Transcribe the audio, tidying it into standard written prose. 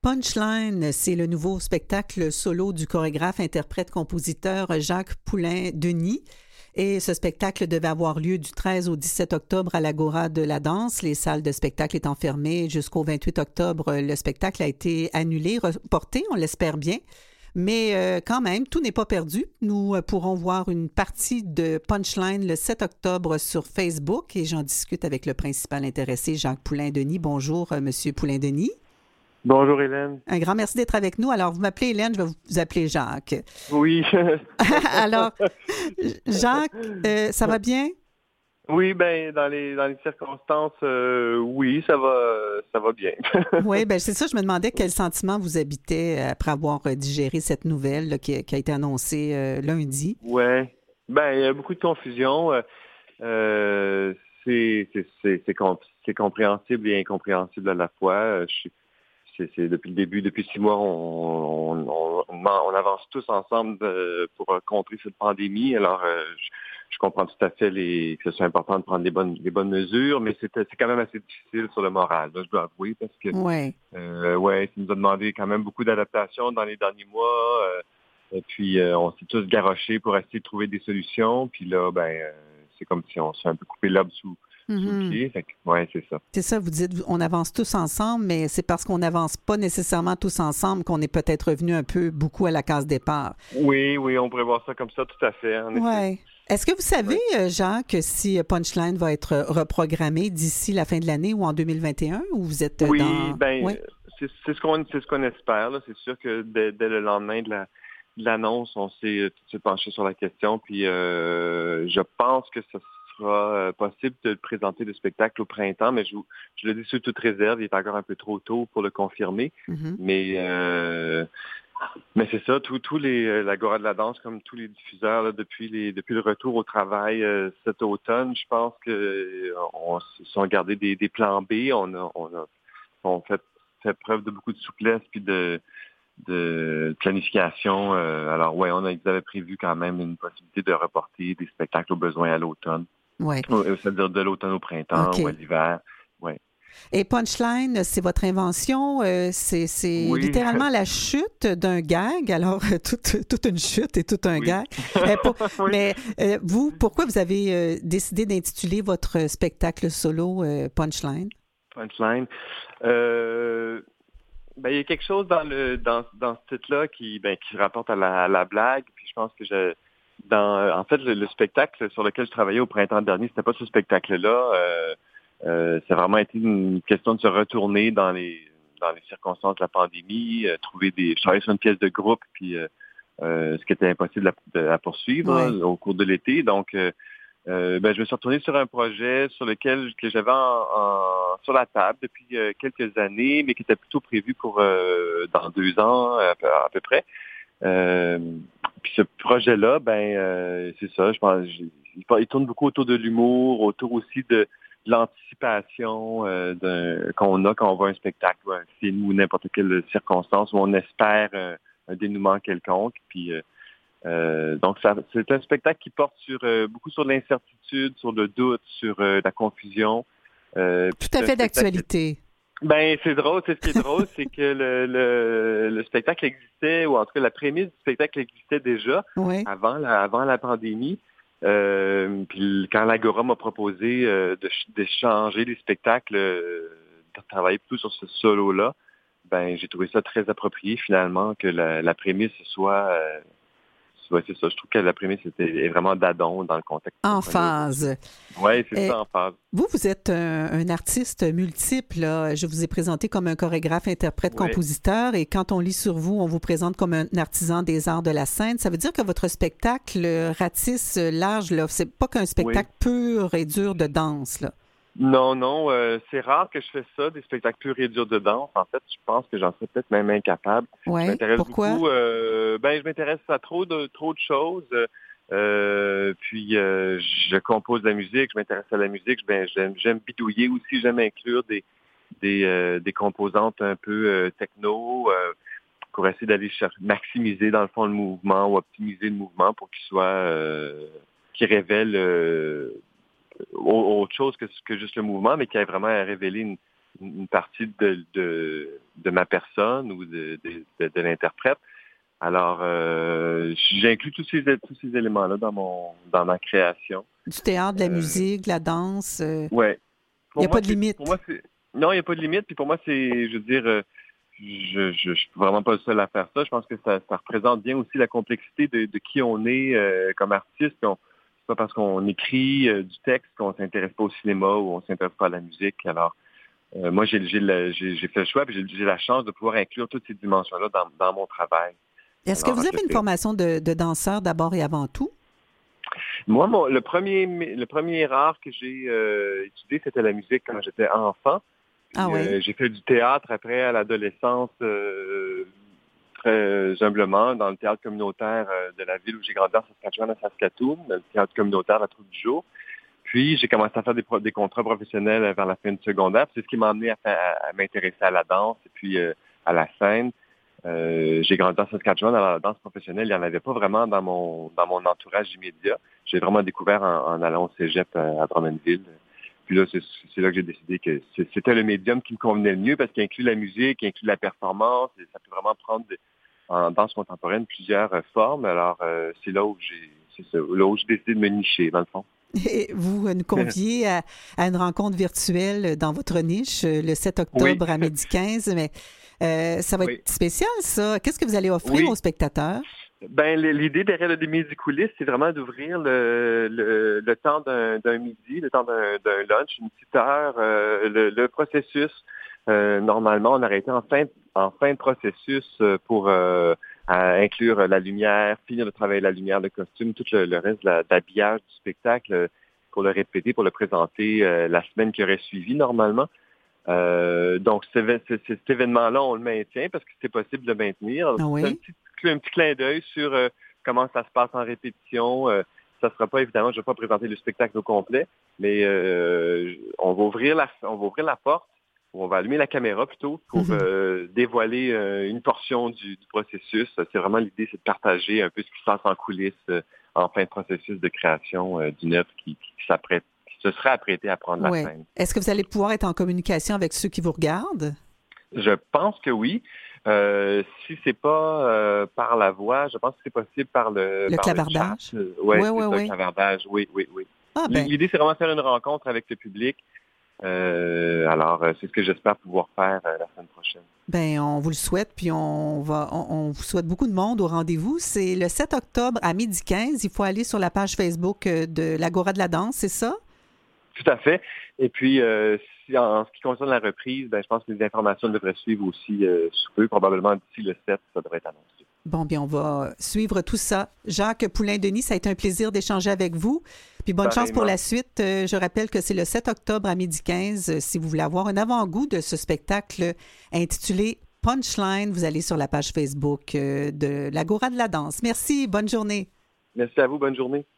Punchline, c'est le nouveau spectacle solo du chorégraphe, interprète, compositeur Jacques Poulain-Denis. Et ce spectacle devait avoir lieu du 13 au 17 octobre à l'Agora de la danse. Les salles de spectacle étant fermées jusqu'au 28 octobre, le spectacle a été annulé, reporté, on l'espère bien. Mais quand même, tout n'est pas perdu. Nous pourrons voir une partie de Punchline le 7 octobre sur Facebook et j'en discute avec le principal intéressé, Jacques Poulain-Denis. Bonjour, Monsieur Poulain-Denis. Bonjour Hélène. Un grand merci d'être avec nous. Alors, vous m'appelez Hélène, je vais vous appeler Jacques. Oui. Alors, Jacques, ça va bien? Oui, ben dans les circonstances, oui, ça va bien. Oui, ben c'est ça. Je me demandais quel sentiment vous habitait après avoir digéré cette nouvelle là, qui a été annoncée lundi. Ouais. Ben il y a beaucoup de confusion. C'est compréhensible et incompréhensible à la fois. C'est depuis le début, depuis 6 mois, on avance tous ensemble pour contrer cette pandémie. Alors, je comprends tout à fait que ce soit important de prendre des bonnes mesures, mais c'est quand même assez difficile sur le moral, là, je dois avouer, parce que ça nous a demandé quand même beaucoup d'adaptation dans les derniers mois. Et puis, on s'est tous garochés pour essayer de trouver des solutions. Puis là, c'est comme si on s'est un peu coupé l'herbe sous le pied. Fait que, c'est ça. C'est ça, vous dites, on avance tous ensemble, mais c'est parce qu'on n'avance pas nécessairement tous ensemble qu'on est peut-être revenu un peu beaucoup à la case départ. Oui, on pourrait voir ça comme ça, tout à fait. Oui. Est-ce que vous savez, Jacques, si Punchline va être reprogrammé d'ici la fin de l'année ou en 2021, ou vous êtes oui, dans... c'est ce qu'on espère. Là. C'est sûr que dès le lendemain de l'annonce, on s'est tout de suite penché sur la question, puis je pense que ça sera possible de présenter le spectacle au printemps, mais je le dis sous toute réserve, il est encore un peu trop tôt pour le confirmer, mais c'est ça, tous l'Agora de la danse, comme tous les diffuseurs, là, depuis le retour au travail cet automne, je pense que on se sont gardés des plans B, on fait preuve de beaucoup de souplesse puis de planification. Alors ils avaient prévu quand même une possibilité de reporter des spectacles au besoin à l'automne. Oui. C'est-à-dire de l'automne au printemps ou à l'hiver. Ouais. Et Punchline, c'est votre invention, c'est littéralement la chute d'un gag, alors toute une chute et tout un gag. Mais vous, pourquoi vous avez décidé d'intituler votre spectacle solo Punchline? Punchline. Il y a quelque chose dans ce titre-là qui rapporte à la blague. Puis je pense que en fait, le spectacle sur lequel je travaillais au printemps dernier, c'était pas ce spectacle-là. Ça a vraiment été une question de se retourner dans les circonstances de la pandémie, je travaillais sur une pièce de groupe, puis ce qui était impossible à poursuivre au cours de l'été. Donc, je me suis retourné sur un projet que j'avais sur la table depuis quelques années, mais qui était plutôt prévu pour dans 2 ans à peu près. Puis ce projet-là, c'est ça, je pense, il tourne beaucoup autour de l'humour, autour aussi de l'anticipation qu'on a quand on voit un spectacle, un film ou n'importe quelle circonstance où on espère un dénouement quelconque. Puis donc c'est un spectacle qui porte beaucoup sur l'incertitude, sur le doute, sur la confusion. Tout à fait d'actualité. C'est drôle. Ce qui est drôle, c'est que le spectacle existait, ou en tout cas la prémisse du spectacle existait déjà avant la pandémie. Puis quand l'Agora m'a proposé de changer les spectacles, de travailler plus sur ce solo-là, j'ai trouvé ça très approprié finalement que la prémisse soit c'est ça. Je trouve que la prémisse est vraiment d'adon dans le contexte. En phase. Oui, c'est ça, en phase. Vous êtes un artiste multiple. Là. Je vous ai présenté comme un chorégraphe, interprète, compositeur. Et quand on lit sur vous, on vous présente comme un artisan des arts de la scène. Ça veut dire que votre spectacle ratisse large. Là. C'est pas qu'un spectacle pur et dur de danse. Là. Non, c'est rare que je fais ça, des spectacles purs et durs de danse. En fait, je pense que j'en serais peut-être même incapable. Ouais, je m'intéresse pourquoi? beaucoup. Je m'intéresse à trop de choses. Puis je compose de la musique, je m'intéresse à la musique. J'aime bidouiller aussi, j'aime inclure des composantes un peu techno pour essayer d'aller maximiser dans le fond le mouvement ou optimiser le mouvement pour qu'il révèle autre chose que juste le mouvement, mais qui a vraiment révélé une partie de ma personne ou de l'interprète. Alors, j'inclus tous ces éléments-là dans ma création. Du théâtre, de la musique, de la danse. Ouais. Il n'y a pas de limite. Non, il n'y a pas de limite. Puis pour moi, je veux dire, je suis vraiment pas le seul à faire ça. Je pense que ça représente bien aussi la complexité de qui on est comme artiste. C'est pas parce qu'on écrit du texte qu'on s'intéresse pas au cinéma ou on s'intéresse pas à la musique. Alors, moi, j'ai fait le choix, puis j'ai la chance de pouvoir inclure toutes ces dimensions-là dans mon travail. Est-ce que vous avez une formation de danseur d'abord et avant tout? Moi, le premier art que j'ai étudié, c'était la musique quand j'étais enfant. Puis, j'ai fait du théâtre après à l'adolescence, très humblement, dans le théâtre communautaire de la ville où j'ai grandi en Saskatchewan, à Saskatoon, le théâtre communautaire La Troupe du Jour. Puis, j'ai commencé à faire des contrats professionnels vers la fin du secondaire. C'est ce qui m'a amené à m'intéresser à la danse et puis à la scène. J'ai grandi en Saskatchewan, dans la danse professionnelle. Il n'y en avait pas vraiment dans mon entourage immédiat. J'ai vraiment découvert en allant au cégep à Drummondville. Puis là, c'est là que j'ai décidé que c'était le médium qui me convenait le mieux parce qu'il inclut la musique, il inclut la performance. Et ça peut vraiment prendre en danse contemporaine plusieurs formes. Alors, c'est là où j'ai décidé de me nicher, dans le fond. Et vous nous conviez à une rencontre virtuelle dans votre niche le 7 octobre à 12h15, mais ça va être spécial, ça. Qu'est-ce que vous allez offrir aux spectateurs? Ben, l'idée derrière le Midi Coulisses, c'est vraiment d'ouvrir le temps d'un midi, le temps d'un lunch, une petite heure, le processus. Normalement, on aurait été en fin de processus pour inclure la lumière, finir de travailler la lumière, le costume, tout le reste de l'habillage du spectacle pour le répéter, pour le présenter la semaine qui aurait suivi normalement. Donc, cet événement-là, on le maintient parce que c'est possible de le maintenir. Ah oui? C'est un petit clin d'œil sur comment ça se passe en répétition. Ça sera pas, évidemment, je ne vais pas présenter le spectacle au complet, mais on va ouvrir la porte, ou on va allumer la caméra plutôt pour dévoiler une portion du processus. C'est vraiment l'idée, c'est de partager un peu ce qui se passe en coulisses en fin de processus de création d'une œuvre qui se serait apprêté à prendre la scène. Est-ce que vous allez pouvoir être en communication avec ceux qui vous regardent? Je pense que oui. Si c'est pas par la voix, je pense que c'est possible par le clavardage. Oui. Le clavardage, oui. Ah, ben. L'idée, c'est vraiment de faire une rencontre avec le public. Alors, c'est ce que j'espère pouvoir faire la semaine prochaine. Ben, on vous le souhaite, puis on vous souhaite beaucoup de monde au rendez-vous. C'est le 7 octobre à 12h15. Il faut aller sur la page Facebook de l'Agora de la danse, c'est ça? Tout à fait. Et puis, en ce qui concerne la reprise, ben, je pense que les informations devraient suivre aussi sous peu. Probablement d'ici le 7, ça devrait être annoncé. Bon, bien, on va suivre tout ça. Jacques Poulain-Denis, ça a été un plaisir d'échanger avec vous. Puis bonne chance pour la suite. Je rappelle que c'est le 7 octobre à 12h15. Si vous voulez avoir un avant-goût de ce spectacle intitulé Punchline, vous allez sur la page Facebook de l'Agora de la danse. Merci, bonne journée. Merci à vous, bonne journée.